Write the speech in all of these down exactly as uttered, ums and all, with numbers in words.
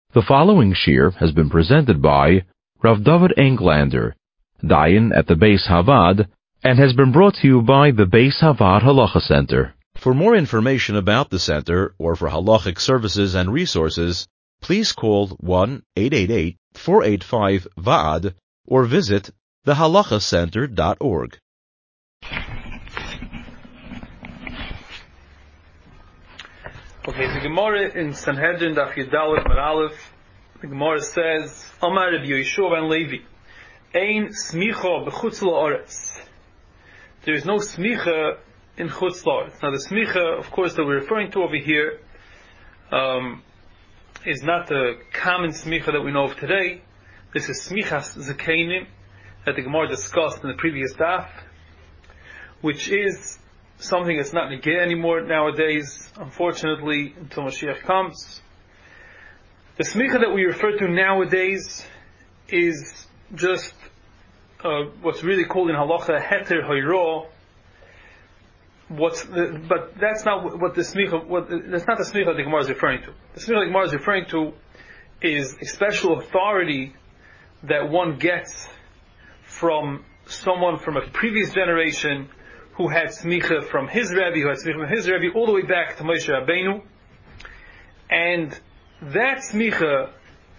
The following shir has been presented by Rav David Englander, Dayan at the Beis Havad, and has been brought to you by the Beis Havad Halacha Center. For more information about the center or for halachic services and resources, please call one eight eight eight, four eight five, V A A D or visit the halacha center dot org. Okay, the Gemara in Sanhedrin Daf Yudalef Amud Aleph, the Gemara says, Amar Rabbi Yeshua ben Levi, Ein smicha b'chutz la'aretz. There is no smicha in chutz la'aretz. Now the smicha, of course, that we're referring to over here, um, is not the common smicha that we know of today. This is smichas zakenim that the Gemara discussed in the previous daf, which is something that's not negay anymore nowadays, unfortunately, until Mashiach comes. The smicha that we refer to nowadays is just uh, what's really called in halacha heter hayro. What's the, but that's not what the smicha. What, that's not the smicha that the Gemara is referring to. The smicha the Gemara is referring to is a special authority that one gets from someone from a previous generation who had smicha from his Rebbe, who had smicha from his Rebbe, all the way back to Moshe Rabbeinu. And that smicha,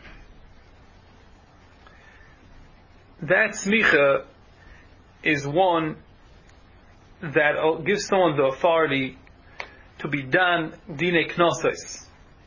that smicha is one that gives someone the authority to be done dine knossos.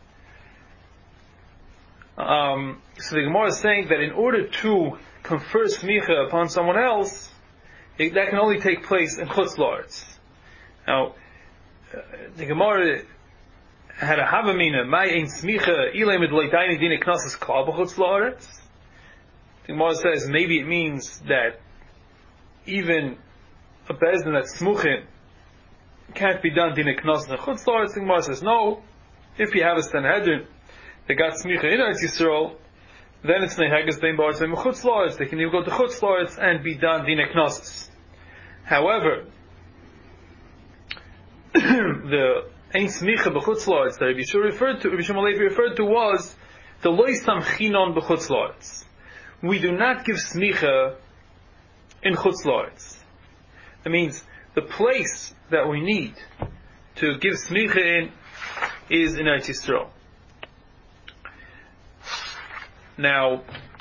Um, so the Gemara is saying that in order to confer smicha upon someone else, It, that can only take place in chutz la'aretz. Now, uh, the Gemara had a havamina, "Mai ein smicha ilay midlei daini dine knossos kol b'chutz la'aretz." The Gemara says maybe it means that even a bezdin that's smuchin can't be done dine knossos in chutz la'aretz. The Gemara says no. If you have a Sanhedrin that got smicha in Eretz Yisrael, then it's neheges bein ba'aretz and chutz la'aretz. They can even go to chutz la'aretz and be done dine knossos. However, the ein smicha b'chutz la'aretz that Rabbi Yeshua referred to, Rabbi Shimon Levi referred to, was the lo samchinon b'chutz la'aretz. We do not give smicha in chutz la'aretz. That means the place that we need to give smicha in is in Eretz Yisrael. Now,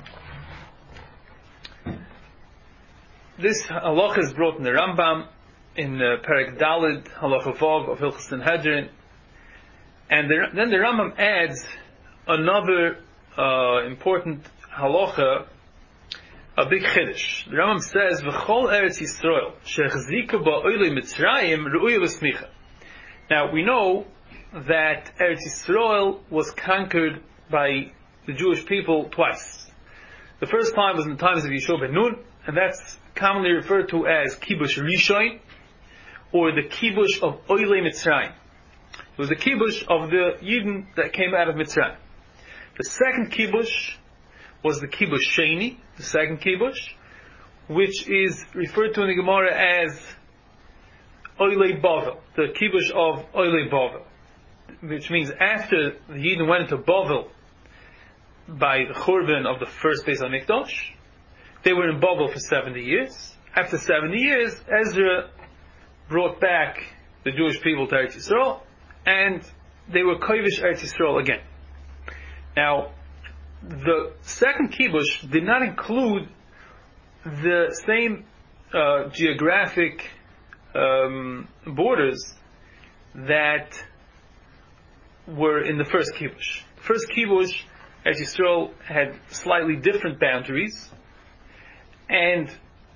this halacha is brought in the Rambam in uh, Perek Daled Halacha Vav of Hilchos Sanhedrin, and the, then the Rambam adds another uh, important halacha, a big chiddush. The Rambam says, "V'chol Eretz Yisrael shechzika ba'olei Mitzrayim ru'uya l'smicha." Now we know that Eretz Yisrael was conquered by the Jewish people twice. The first time was in the times of Yeshua ben Nun, and that's commonly referred to as Kibush Rishon, or the Kibush of Oilei Mitzrayim. It was the Kibush of the Yidden that came out of Mitzrayim. The second Kibush was the Kibush Sheni, the second Kibush, which is referred to in the Gemara as Oilei Bavel, the Kibush of Oilei Bavel, which means after the Yidden went into Bavel by the Churban of the first Beis HaMikdash, they were in Babel for seventy years. After seventy years, Ezra brought back the Jewish people to Eretz Yisrael, and they were Kovish Eretz Yisrael again. Now, the second Kibush did not include the same uh, geographic um, borders that were in the first Kibush. The first Kibush, Eretz Yisrael, had slightly different boundaries, and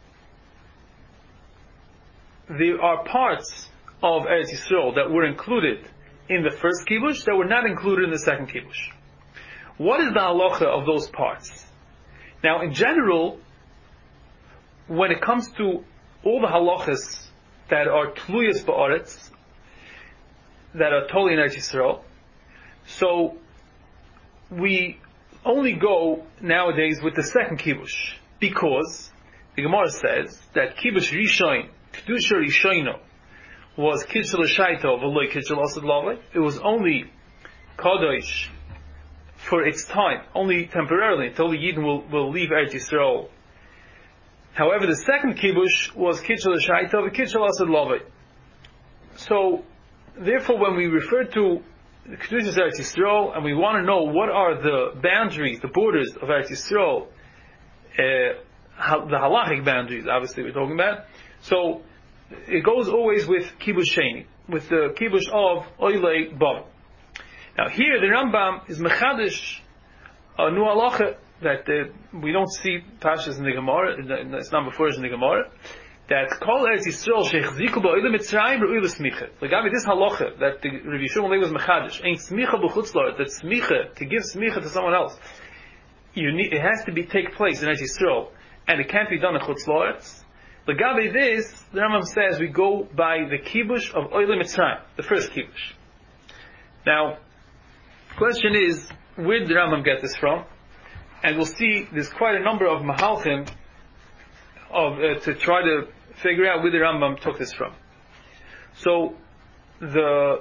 there are parts of Eretz Yisrael that were included in the first kibush that were not included in the second kibush. What is the halacha of those parts? Now, in general, when it comes to all the halachas that are tluyas ba'aretz, that are totally in Eretz Yisrael, so we only go nowadays with the second kibush, because the Gemara says that kibush rishon, kedusha rishono, was kitzel shaito v'loy kitzel asad lavei. It was only kadosh for its time, only temporarily, until the Yidden will, will leave Eretz Yisrael. However, the second kibush was Kitchel Shaita, Kitchel Asad Lovei. So, therefore, when we refer to the Kedushas Eretz Yisrael, and we want to know what are the boundaries, the borders of Eretz Yisrael, uh, the halachic boundaries, obviously, we're talking about. So, it goes always with kibush sheni, with the kibush of Oilei Bav. Now, here the Rambam is mechadish a new halacha that uh, we don't see pashas in the Gemara, it's not before in the Gemara, that Kol Eretz Yisrael shechziku ba'oilei Mitzrayim re'oilei smicha. Legabi this halacha that the Rabbi Yishmael was mechadish, ain't smicha b'chutz la'aretz, that smicha, to give smicha to someone else, you need, it has to be take place in Eretz Yisrael, and it can't be done in chutz la'aretz. Legabi this, the Rambam says we go by the kibush of Oilei Mitzrayim, the first kibush. Now, the question is, where did the Rambam get this from? And we'll see there's quite a number of mahalchim of uh, to try to figure out where the Rambam took this from. So the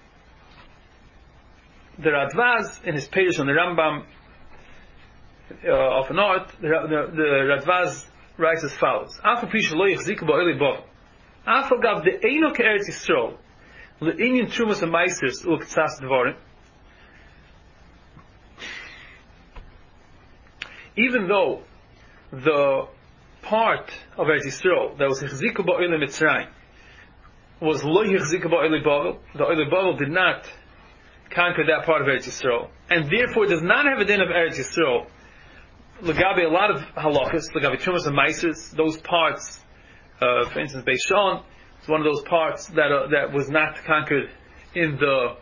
the Radvaz in his page on the Rambam uh, of an art, the, the, the Radvaz writes as follows: Afal pisha lo yichziku ba'oilei bav, afal gav de eino ke'eretz Yisrael le'inyan trumas ha'maisers u'k'tzas dvarim. Even though the part of Eretz Yisrael that was Yichziku ba'oilei Mitzrayim was lo Yichziku ba'oilei Bavel, the Oilei Bavel did not conquer that part of Eretz Yisrael, and therefore does not have a din of Eretz Yisrael. Legabe a lot of halachas, legabe trumas and maisers, those parts, uh, for instance, Beis Shon is one of those parts that uh, that was not conquered in the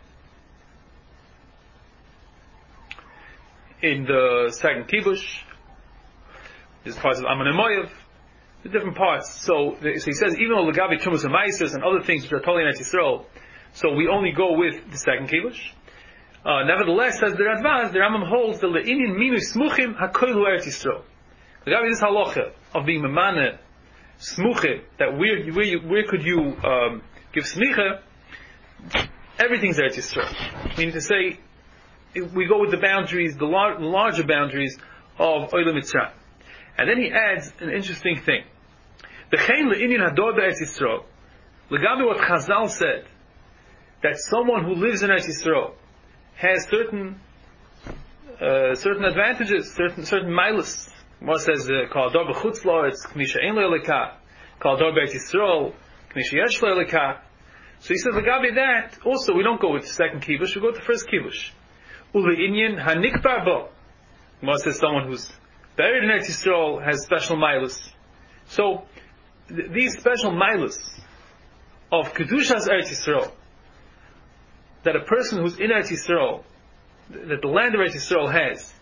in the second kibush. There's parts of Ammon and Moav, the different parts. So, so he says, even though Legabi Trumas and Maisers and other things which are totally in Eretz Yisrael, so we only go with the second kibush. Uh, nevertheless, says the Radvaz, the Rambam holds the Le'inyan Minu Smuchim HaKoilu Eretz Yisrael. Legabi this halacha of being Memane Smuchim, that where where where could you um, give smicha? Everything's Eretz Yisrael. Meaning to say, we go with the boundaries, the lar- larger boundaries of Oilei Mitzrayim. And then he adds an interesting thing. V'chein le'inyan hador be'Eretz Yisrael, legabi what Chazal said, that someone who lives in Eretz Yisrael has certain uh, certain advantages, certain certain milas. More says, Kol hador b'chutz la'aretz, k'misha ein lo elika, Kol hador be'Eretz Yisrael, k'misha yesh lo elika. So he says, legabi that, also we don't go with the second kibush, we go with the first kibush. Ule'inyan hanikbar bo. More says someone who's buried in Eretz Yisrael has special milas. So, th- these special milas of Kedushas Eretz Yisrael, that a person who's in Eretz Yisrael, that the land of Eretz Yisrael has,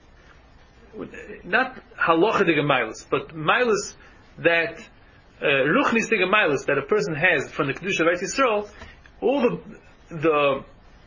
not halachidige milas, but milas that, uh, ruchnistige milas that a person has from the Kedusha of Eretz Yisrael, all the, the,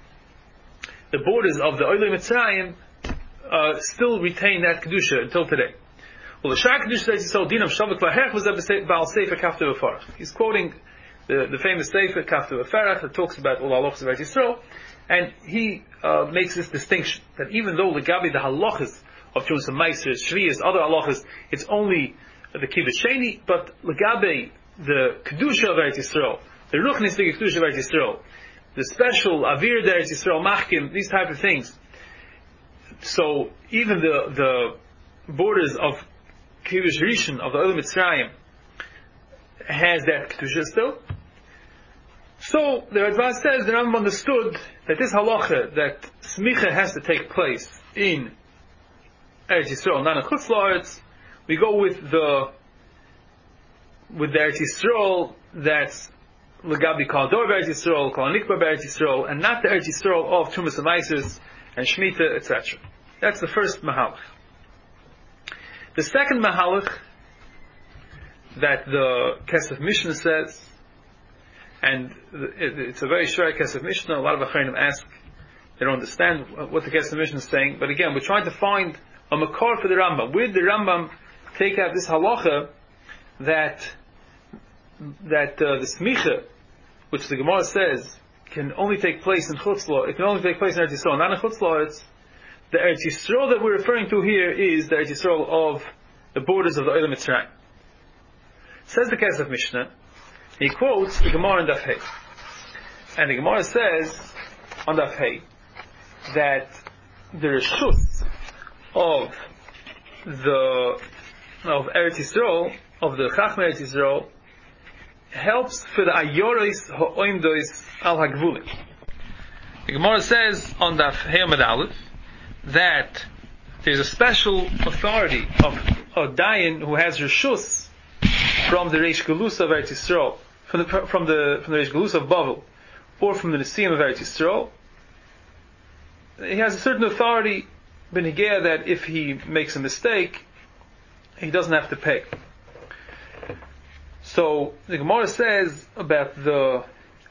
the borders of the Oilei Mitzrayim Uh, still retain that kedusha until today. Well, the Shar Kedusha Eretz Yisrael Dinam Shavak Lahech was Baal Sefer Kaftu V'Farach. He's quoting the, the famous Sefer Kaftu V'Farach that talks about all halachas of Eretz Yisrael, and he uh, makes this distinction that even though legabi the halachas of Trumas and Meiser, Shviyas, other halachas, it's only the kibush sheni, but legabi the kedusha of Eretz Yisrael, the ruchnistic kedusha of Eretz Yisrael, the special avir of Eretz Yisrael, machkim, these type of things. So even the the borders of Kibush Rishon of the Oilei Mitzrayim has that kedusha still. So the Radvaz says the Rambam understood that this halacha that smicha has to take place in Eretz Yisrael, not in Chutz La'aretz. We go with the with the Eretz Yisrael that's legabi Kol Hador Eretz Yisrael, Kol Hanikbar Eretz Yisrael, and not the Eretz Yisrael of Trumas and Maisers and Shemitah, et cetera. That's the first mahalach. The second mahalach that the Kesef Mishnah says, and it's a very short Kesef Mishnah. A lot of Achreinim ask, they don't understand what the Kesef Mishnah is saying. But again, we're trying to find a makar for the Rambam. Where did the Rambam take out this halacha that that uh, the smicha, which the Gemara says can only take place in Chutz La'aretz, it can only take place in Eretz Yisrael, not in Chutz La'aretz. the Eretz Yisrael that we're referring to here is the Eretz Yisrael of the borders of the Olam Mitzrayim. Says the Kesef Mishnah, he quotes the Gemara in Daf Hey. And the Gemara says on Daf Hey that the Reshus of the of Eretz Yisrael, of the Chachmei Eretz Yisrael, helps for the Ayoros Ha'oimdos Al HaGvulim. The Gemara says on Daf Hey Amud Aleph that there's a special authority of a Dayan who has Reshus from the Reish Galus of Eretz Yisrael, from the from the from the Reish Galus of Bavel, or from the Nesiim of Eretz Yisrael. He has a certain authority, Benigea, that if he makes a mistake, he doesn't have to pay. So the Gemara says about the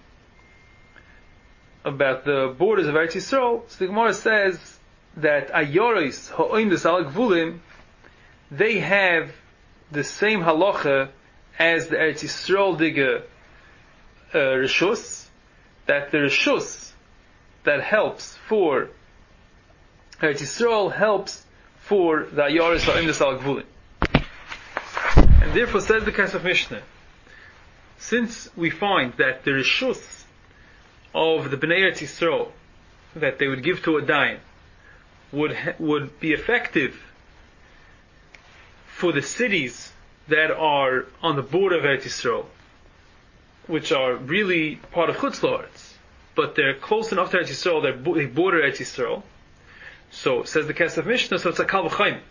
about the borders of Eretz Yisrael. So the Gemara says that Ayoros Ha'oimdos Al Gvulim, they have the same halacha as the Eretz Yisrael Diga uh, Reshus, that the Reshus that helps for Eretz Yisrael helps for the Ayoros Ha'oimdos Al Gvulim. And therefore says the Kesef Mishnah, since we find that the Reshus of the Bnei Eretz Yisrael that they would give to a Dayan would ha- would be effective for the cities that are on the border of Eretz Yisrael, which are really part of Chutz La'aretz, but they're close enough to Eretz Yisrael, they're bo- they border Eretz Yisrael. So says the Kesef Mishnah, so it's a Kal V'chaim.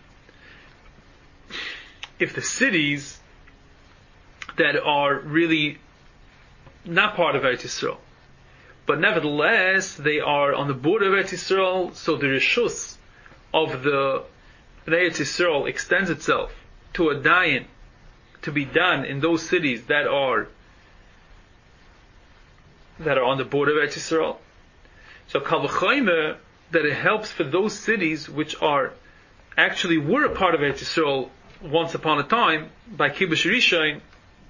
If the cities that are really not part of Eretz Yisrael, but nevertheless they are on the border of Eretz Yisrael, so the Reshus of the Eretz Yisrael extends itself to a Dayan to be done in those cities that are that are on the border of Eretz Yisrael. So Kal V'chaim, that it helps for those cities which are actually were a part of Eretz Yisrael once upon a time by Kibush Rishon,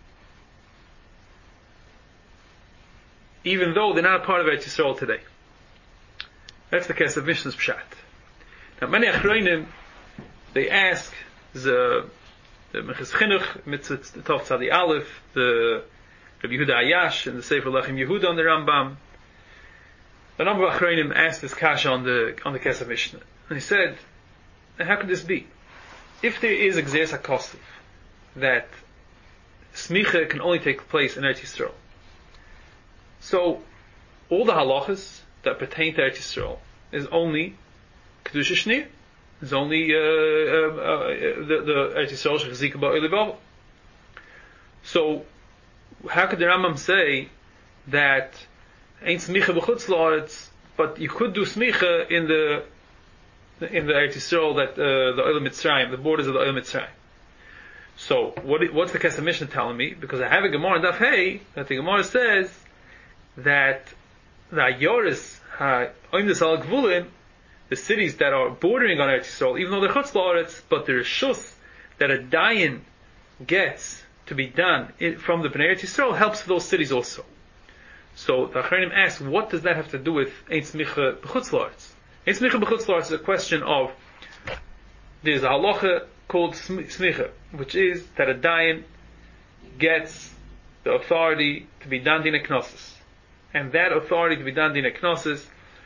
even though they're not a part of Eretz Yisrael today. That's the case of Mishnah's Pshat. Now many Achronim, they ask the the Mechas Chinuch Mitzvah Tov Tzadi Aleph, the Rabbi Yehuda Ayash and the Sefer Lechem Yehuda on the Rambam. A number of Achronim asked this kasha on the on the case of Mishnah, and he said, how could this be? If there is a Gzeres HaKosov that Smicha can only take place in Eretz Yisrael, so all the halachas that pertain to Eretz Yisrael is only Kedusha Shnir, is only uh, uh, uh, the, the Eretz Yisrael Shechazika Ba'Olim Bavel. So how could the Rambam say that ain't Smicha b'chutz la'aretz, but you could do Smicha in the in the Eretz Yisrael, that uh, the Olam Mitzrayim, the borders of the Olam Mitzrayim? So what what's the Kesef Mishnah telling me? Because I have a Gemara in Daf Hey that the Gemara says that the Ayoros Ha'oimdos Al Gvulim, the cities that are bordering on Eretz Yisrael, even though they're Chutz La'aretz, but the Reshus that a Dayan gets to be done in, from the Bnei Eretz Yisrael helps for those cities also. So the Achronim asks, what does that have to do with Ein Smicha B'chutz La'aretz? Ein Smicha B'chutz La'aretz is a question of, there's a halacha called Smicha, which is that a Dayan gets the authority to be done Dina Knossos. And that authority to be done Dina Knossos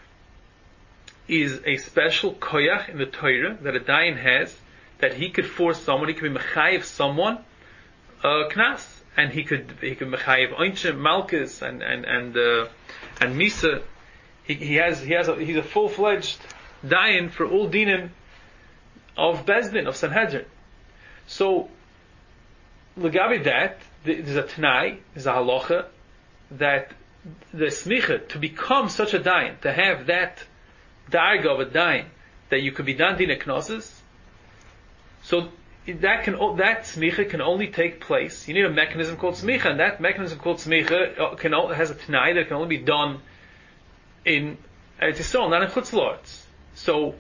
is a special koyach in the Torah that a Dayan has, that he could force someone, he could be mechayev someone uh, knas, and he could he could mechayev Einshem, Malkus, and and and uh, and Misa. He, he has he has a, he's a full fledged Dayan for all dinim of Bezdin, of Sanhedrin. So legabi that there's a Tanai, there's a halacha that the smicha to become such a Dayan, to have that darga of a Dayan, that you could be done Dina Knossos. So that can that smicha can only take place. You need a mechanism called smicha, and that mechanism called smicha can has a Tanai that can only be done in Eretz Yisrael, not in Chutz La'aretz. So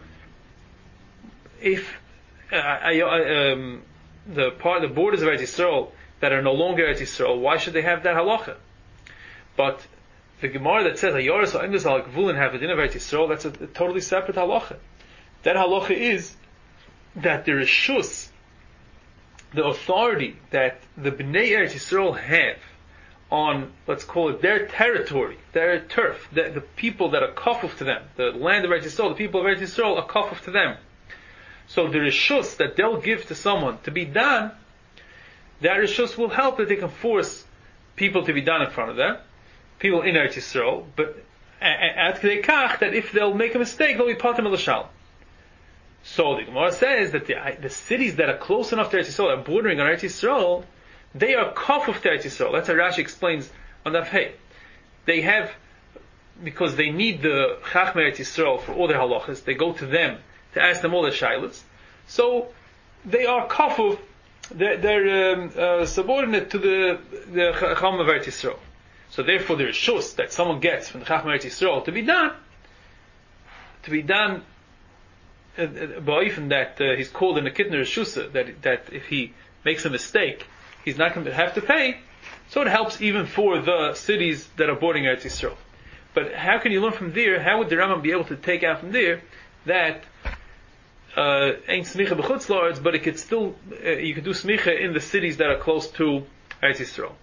if uh, I, um, the part the borders of Eretz Yisrael that are no longer Eretz Yisrael, why should they have that halacha? But the Gemara that says Ayoros Ha'oimdos Al Gvulim have a din of Eretz Yisrael, that's a, a totally separate halacha. that halacha is that the reshus, the authority that the Bnei Eretz Yisrael have on, let's call it, their territory, their turf, the, the people that are kafuf to them, the land of Eretz Yisrael, the people of Eretz Yisrael are kafuf to them. So the reshus that they'll give to someone to be done, that reshus will help that they can force people to be done in front of them, people in Eretz Yisrael, but at kedei kach that if they'll make a mistake, they'll be patim l'shal. So the Gemara says that the, the cities that are close enough to Eretz Yisrael, are bordering on Eretz Yisrael, they are kafuf to Eretz Yisrael. That's how Rashi explains on Daf Hey. They have, because they need the Chachmei Eretz Yisrael for all their halachas, they go to them to ask them all their shaylas. So they are kafuf, they're, they're um, uh, subordinate to the the Chacham of Eretz Yisrael. So therefore there is shus that someone gets from the Chachmei Eretz Yisrael to be done, to be done Uh, uh, that uh, he's called in the Kitner Shusa, that that if he makes a mistake, he's not going to have to pay. So it helps even for the cities that are bordering Eretz Yisrael. But how can you learn from there? How would the Rambam be able to take out from there that ain't smicha b'chutz la'aretz, but it could still uh, you could do smicha in the cities that are close to Eretz Yisrael?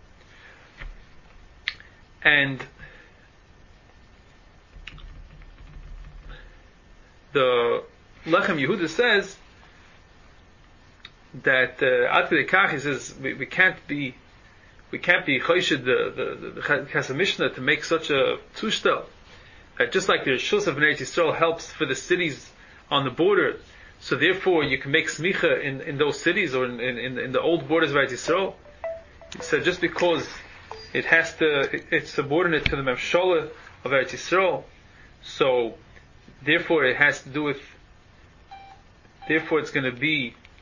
And the Lechem Yehuda says that Ad Kedei Kach, he says we, we can't be we can't be choshid the the the Chasam Mishnah to make such a tushtel. Uh, just like the Rishus of Bnei Yisrael helps for the cities on the border, so therefore you can make smicha in, in those cities or in, in, in the old borders of Eretz Yisrael. He said just because it has to it, it's subordinate to the Memsholah of Eretz Yisrael, so therefore it has to do with Therefore, it's going to be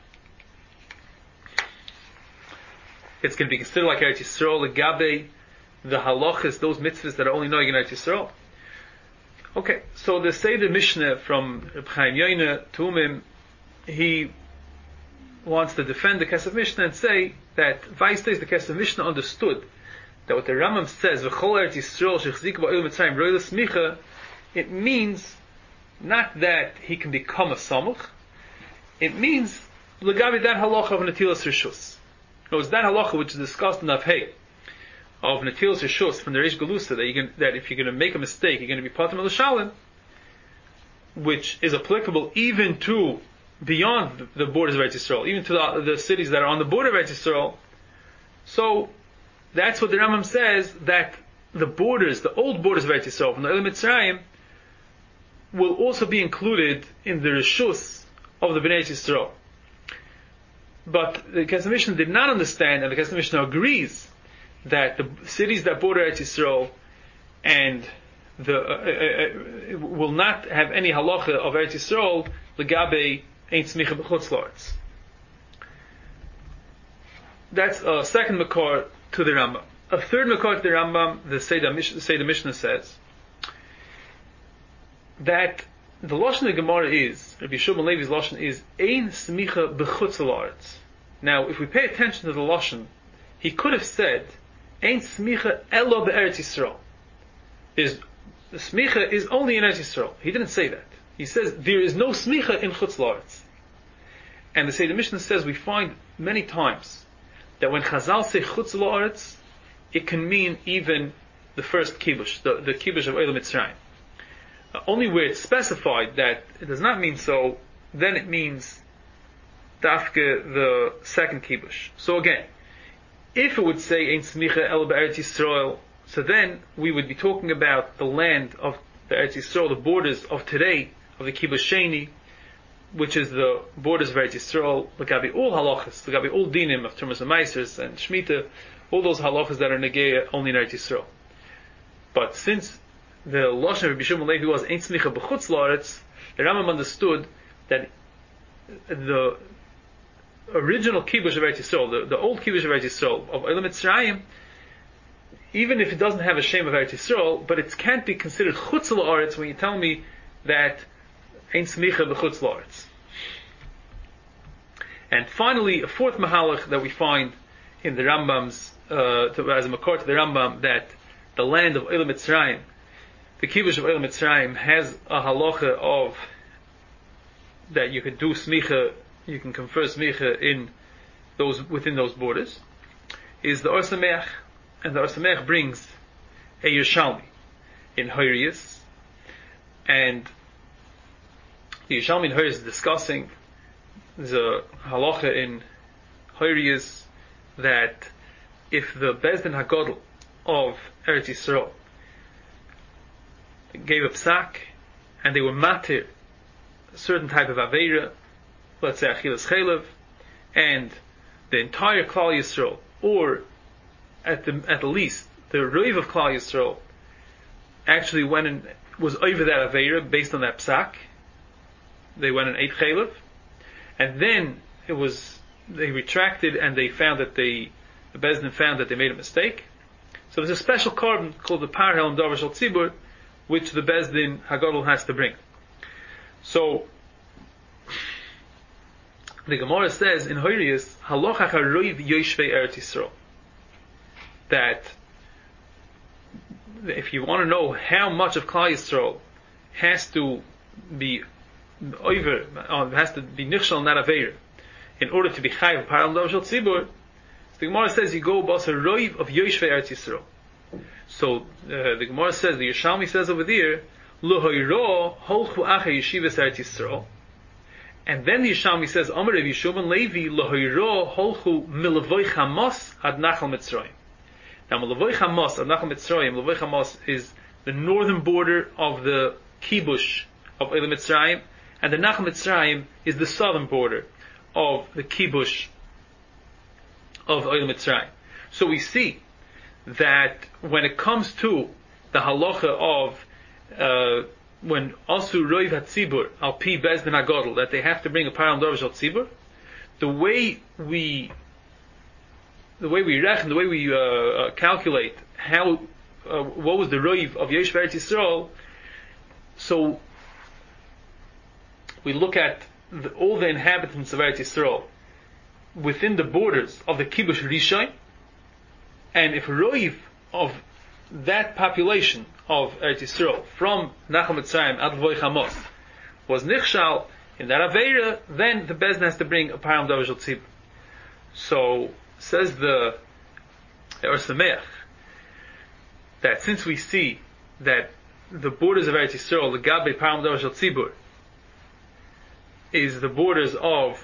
it's going to be considered like Eretz Yisrael, legabe the halachas, those mitzvahs that are only knowing in Eretz Yisrael. Okay, so the Seder Mishnah from Reb Chaim Yoina Tumim, he wants to defend the Kesef Mishnah and say that Vaistes the Kesef Mishnah understood that what the Rambam says, V'chol Eretz Yisrael shechzik ba'il mitzrayim roila smicha, it means not that he can become a samuch. It means legabi that halacha of netilas rishus. It was that halacha which is discussed in Daf Hey of netilas rishus from the Reish Galusa that you can, that if you're going to make a mistake, you're going to be patim l'shalim, which is applicable even to beyond the borders of Eretz Yisrael, even to the, the cities that are on the border of Eretz Yisrael. So that's what the Rambam says, that the borders, the old borders of Eretz Yisrael from the Elam Mitzrayim, will also be included in the rishus of the Bnei Yisrael. But the Kesef Mishnah did not understand, and the Kesef Mishnah agrees, that the cities that border Eretz Yisrael and the uh, uh, uh, will not have any halacha of Eretz Yisrael legabe ain't smicha b'chutz la'aretz. That's a second makor to the Rambam. A third makor to the Rambam, the Seder Mishnah, Mishnah says that the Lashon of the Gemara is, Rabbi Shimon Levi's Lashon is, Ein smicha b'chutz la'aretz. Now, if we pay attention to the Lashon, he could have said, Ein smicha elo be'eretz Yisrael. Is, the smicha is only in Eretz Yisrael. He didn't say that. He says, there is no smicha in chutz la'aretz. And the Seder Mishnah says, we find many times, that when Chazal say chutz la'aretz, it can mean even the first kibush, the, the kibush of Elam Mitzrayim. Uh, only where it's specified that it does not mean so, then it means dafke the second kibush. So again, if it would say Ein Smicha El Be'eretz Yisrael, so then we would be talking about the land of the Eretz Yisrael, the borders of today, of the kibush Sheni, which is the borders of Eretz Yisrael, legabi all halachas, legabi all dinim of Termas and Meisers and Shemitah, all those halachas that are negeya only in Eretz Yisrael. But since the Lashon of Rabbi Shimon Levi was Ein Smicha b'chutz la'aretz, the Rambam understood that the original kibush of Eretz Yisrael, the, the old kibush of Eretz Yisrael, of Elam Mitzrayim, even if it doesn't have a shame of Eretz Yisrael, but it can't be considered chutz la'aretz when you tell me that Ein Smicha b'chutz la'aretz. And finally, a fourth mahalach that we find in the Rambam's, uh, to, as a makor to the Rambam, that the land of Elam Mitzrayim, the kibush of Elam Mitzrayim, has a halacha of that you can do smicha, you can confer smicha in those within those borders, is the Or Sameach, and the Or Sameach brings a Yerushalmi in Hoirius, and the Yerushalmi in Hoirius is discussing the halacha in Hoirius that if the Bezdin Hagadol of Eretz Yisrael gave a psak and they were matir a certain type of aveira, let's say achilas chelev, and the entire Klal Yisrael, or at the at the least the Reiv of Klal Yisrael, actually went and was over that aveira based on that psak, they went and ate chelev, and then it was they retracted and they found that they the Bezdin found that they made a mistake. So there's a special carbon called the Parhel and Davar Shal Tzibur, which the Bezdin Hagadol has to bring. So the Gemara says in Hoirius, Halocha Charoiv Yoshvei Eretz Yisrael, that if you want to know how much of Klal Yisrael has to be over, uh, has to be nichshal in that aveira in order to be chayiv Parhel and Davar Shal Tzibur, the Gemara says you go basa roiv of Yoshvei Eretz Yisrael. So uh, the Gemara says, the Yerushalmi says over there, L'hoiro holchu acher yeshivas Eretz Yisrael, and then the Yerushalmi says, Amar Rav Yishub ben Levi, L'hoiro holchu milavoy Chamos ad Nachal Mitzrayim. Now milavoy Chamos ad Nachal Mitzrayim, milavoy Chamos is the northern border of the kibush of Elam Mitzrayim, and the Nachal Mitzrayim is the southern border of the kibush of Elam Mitzrayim. So we see that when it comes to the halacha of uh, when Asu Roiv HaTzibur Al Pi Bezdin HaGadol, that they have to bring a Parhel Davar Shal Tzibur, the way we the way we reckon, the way we uh, uh, calculate how uh, what was the Roiv of Yesh Eretz Yisrael, so we look at the, all the inhabitants of Eretz Yisrael within the borders of the Kibush Rishon, and if Roiv of that population of Eretz Yisrael from Nachal Mitzrayim ad L'voy Chamos was nichshal in that aveira, then the Bezdin has to bring a Parhel Davar Shal Tzibur. So says the Or Sameach that since we see that the borders of Eretz Yisrael, the Gabe Parhel Davar Shal Tzibur, is the borders of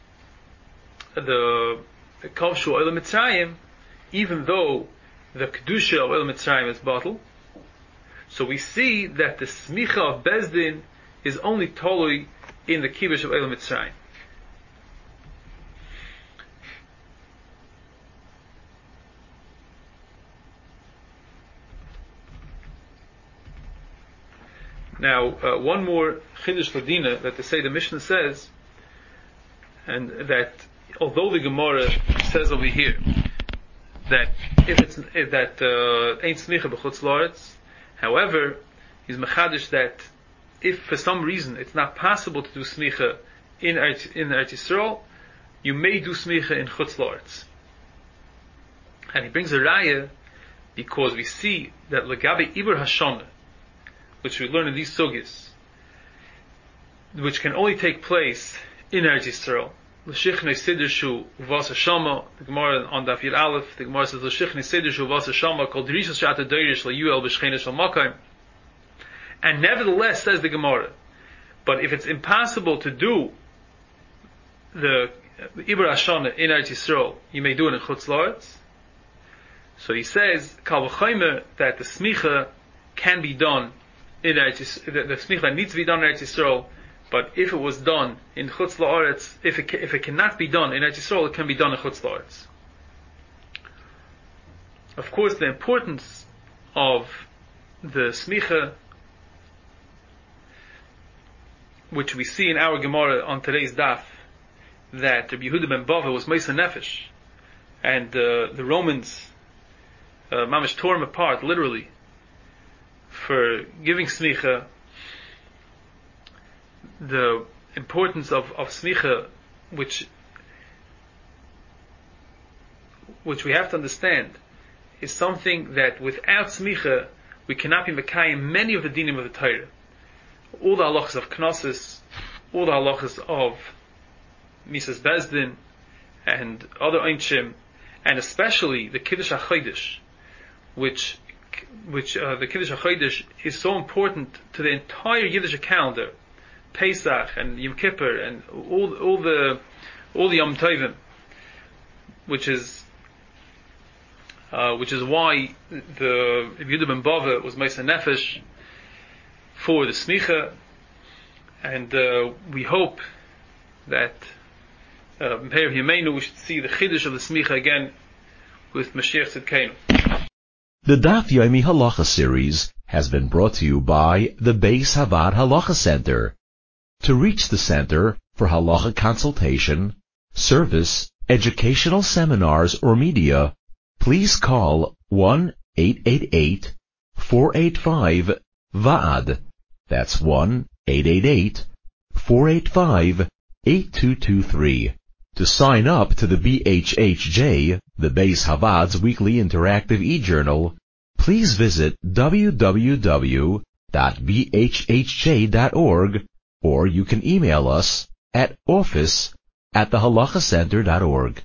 the Kavshu Elam Mitzrayim, even though the Kedusha of Elam Mitzrayim is bottled, so we see that the smicha of Bezdin is only totally in the Kibush of Elam Mitzrayim. Now, uh, one more Chiddush Ladina that the Seder Mishnah says, and that although the Gemara says over here that if it's if that uh, ain't smicha b'chutz la'aretz, however, he's mechadish that if for some reason it's not possible to do smicha in Eretz, in Eretz Yisrael, you may do smicha in chutz la'aretz. And he brings a raya because we see that legabe ibur hashana, which we learn in these sugis, which can only take place in Eretz Yisrael. L'shichnei sidrshu uvasa shama. The Gemara on Daf Yud Aleph, the Gemara says l'shichnei sidrshu uvasa shama kol drishas shata deirish la'yuel b'shchenes shal makayim. And nevertheless, says the Gemara, but if it's impossible to do the Ibur Hashana in Eretz Yisrael, you may do it in Chutz La'aretz. So he says kal v'chaymer that the smicha can be done in Eretz Yisrael, the, the smicha needs to be done in Eretz Yisrael. But if it was done in Chutz La'aretz, if it if it cannot be done in Eretz Yisrael, it can be done in Chutz La'aretz. Of course, the importance of the smicha, which we see in our Gemara on today's daf, that Rabbi Yehuda ben Bava was Meisa Nefesh, and uh, the Romans uh, mamish tore him apart, literally, for giving smicha. The importance of, of smicha, which which we have to understand, is something that without smicha we cannot be mekayim many of the dinim of the Torah. All the halachas of knossos, all the halachas of Mises Bezdin and other Einshim, and especially the Kiddush HaChodesh, which which uh, the Kiddush HaChodesh is so important to the entire Yiddish calendar, Pesach and Yom Kippur and all all the all the Yom Tovim, which is uh, which is why the Yehuda ben Bava was Meiser Nefesh for the Smicha, and uh, we hope that uh, we should see the Chiddush of the Smicha again with Mashiach Tzidkenu. The Daf Yomi Halacha series has been brought to you by the Beis Havad Halacha Center. To reach the center for halacha consultation, service, educational seminars, or media, please call one eight eight eight, four eight five, V A D. That's one eight eight eight, four eight five, eight two two three. To sign up to the B H H J, the Beis Havad's weekly interactive e-journal, please visit w w w dot b h h j dot org, or you can email us at office at the halacha center dot org.